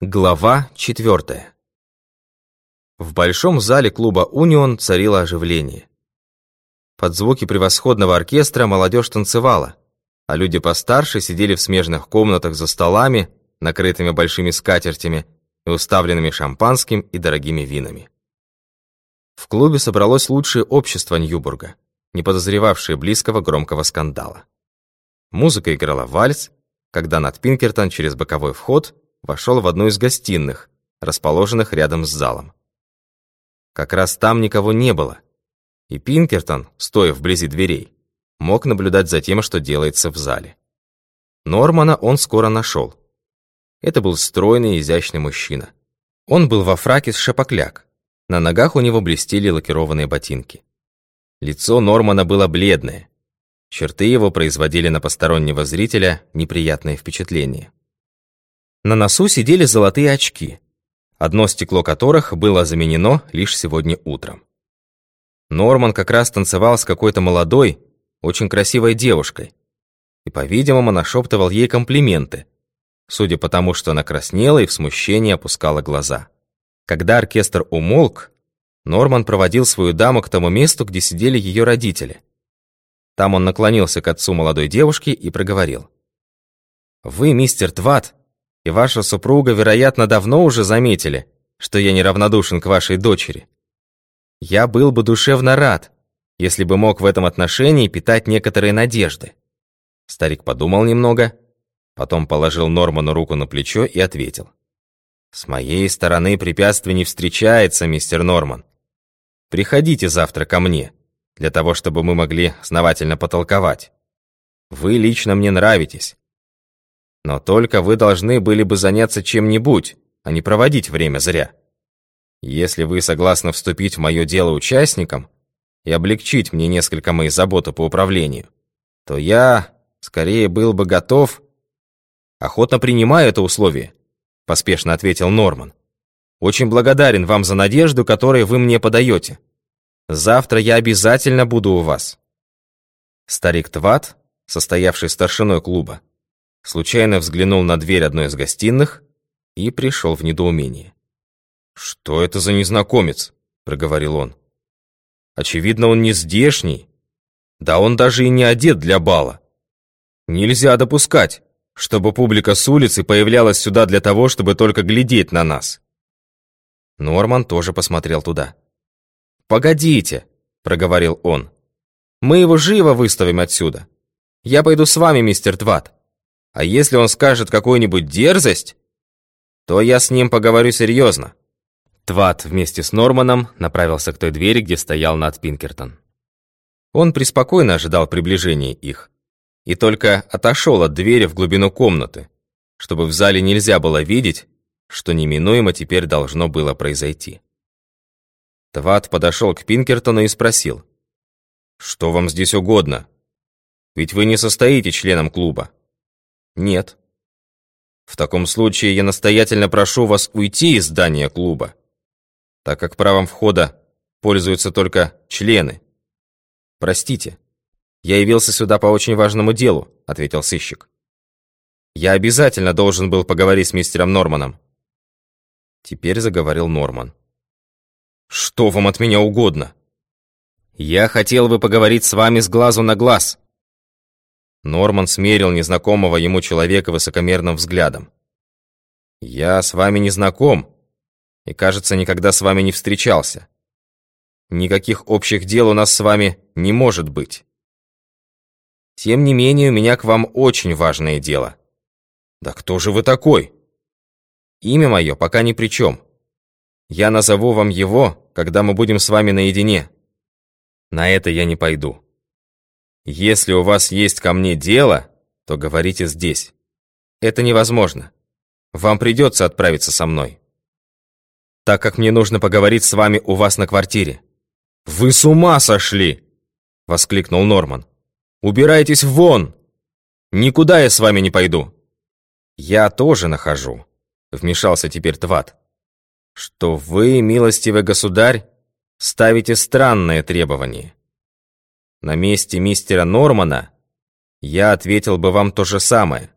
Глава 4. В большом зале клуба «Унион» царило оживление. Под звуки превосходного оркестра молодежь танцевала, а люди постарше сидели в смежных комнатах за столами, накрытыми большими скатертями и уставленными шампанским и дорогими винами. В клубе собралось лучшее общество Ньюбурга, не подозревавшее близкого громкого скандала. Музыка играла вальс, когда Нат Пинкертон через боковой вход вошел в одну из гостиных, расположенных рядом с залом. Как раз там никого не было, и Пинкертон, стоя вблизи дверей, мог наблюдать за тем, что делается в зале. Нормана он скоро нашел. Это был стройный и изящный мужчина. Он был во фраке с шапокляк, на ногах у него блестели лакированные ботинки. Лицо Нормана было бледное, черты его производили на постороннего зрителя неприятное впечатление. На носу сидели золотые очки, одно стекло которых было заменено лишь сегодня утром. Норман как раз танцевал с какой-то молодой, очень красивой девушкой и, по-видимому, нашептывал ей комплименты, судя по тому, что она краснела и в смущении опускала глаза. Когда оркестр умолк, Норман проводил свою даму к тому месту, где сидели ее родители. Там он наклонился к отцу молодой девушки и проговорил: «Вы, мистер Тват, и ваша супруга, вероятно, давно уже заметили, что я неравнодушен к вашей дочери. Я был бы душевно рад, если бы мог в этом отношении питать некоторые надежды». Старик подумал немного, потом положил Норману руку на плечо и ответил: «С моей стороны препятствий не встречается, мистер Норман. Приходите завтра ко мне, для того, чтобы мы могли основательно потолковать. Вы лично мне нравитесь. Но только вы должны были бы заняться чем-нибудь, а не проводить время зря. Если вы согласны вступить в мое дело участником и облегчить мне несколько мои заботы по управлению, то я, скорее, был бы готов...» «Охотно принимаю это условие», — поспешно ответил Норман. «Очень благодарен вам за надежду, которую вы мне подаете. Завтра я обязательно буду у вас». Старик Тват, состоявший старшиной клуба, случайно взглянул на дверь одной из гостиных и пришел в недоумение. «Что это за незнакомец?» — проговорил он. «Очевидно, он не здешний. Да он даже и не одет для бала. Нельзя допускать, чтобы публика с улицы появлялась сюда для того, чтобы только глядеть на нас». Норман тоже посмотрел туда. «Погодите», — проговорил он. «Мы его живо выставим отсюда. Я пойду с вами, мистер Тват. А если он скажет какую-нибудь дерзость, то я с ним поговорю серьезно». Тват вместе с Норманом направился к той двери, где стоял Нат Пинкертон. Он преспокойно ожидал приближения их и только отошел от двери в глубину комнаты, чтобы в зале нельзя было видеть, что неминуемо теперь должно было произойти. Тват подошел к Пинкертону и спросил: «Что вам здесь угодно? Ведь вы не состоите членом клуба». «Нет». «В таком случае я настоятельно прошу вас уйти из здания клуба, так как правом входа пользуются только члены». «Простите, я явился сюда по очень важному делу», — ответил сыщик. «Я обязательно должен был поговорить с мистером Норманом». Теперь заговорил Норман. «Что вам от меня угодно?» «Я хотел бы поговорить с вами с глазу на глаз». Норман смерил незнакомого ему человека высокомерным взглядом. «Я с вами не знаком и, кажется, никогда с вами не встречался. Никаких общих дел у нас с вами не может быть. Тем не менее, у меня к вам очень важное дело». «Да кто же вы такой?» «Имя мое пока ни при чем. Я назову вам его, когда мы будем с вами наедине. На это я не пойду. Если у вас есть ко мне дело, то говорите здесь. Это невозможно. Вам придется отправиться со мной, так как мне нужно поговорить с вами у вас на квартире». «Вы с ума сошли!» — воскликнул Норман. «Убирайтесь вон! Никуда я с вами не пойду». «Я тоже нахожу», — вмешался теперь Тват, «что вы, милостивый государь, ставите странное требование. На месте мистера Нормана я ответил бы вам то же самое.